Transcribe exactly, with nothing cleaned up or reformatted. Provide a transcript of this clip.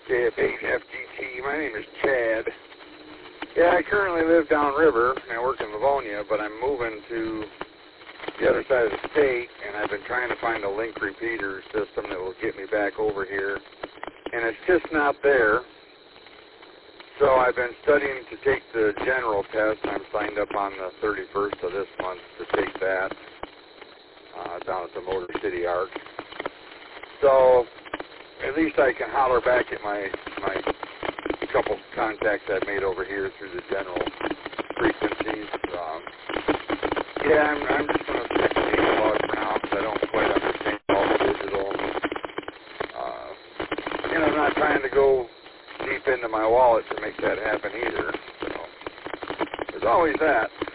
J F eight F G T. My name is Chad. Yeah, I currently live downriver, and I work in Livonia, but I'm moving to the other side of the state, and I've been trying to find a link repeater system that will get me back over here, and it's just not there. So I've been studying to take the general test. I'm signed up on the thirty-first of this month to take that uh, down at the Motor City Arc. So at least I can holler back at my my couple contacts I've made over here through the general frequencies. Um, yeah, I'm, I'm just going to stick with the analog for now because I don't quite understand all the digital. Uh, and I'm not trying to go deep into my wallet to make that happen either. So there's always that.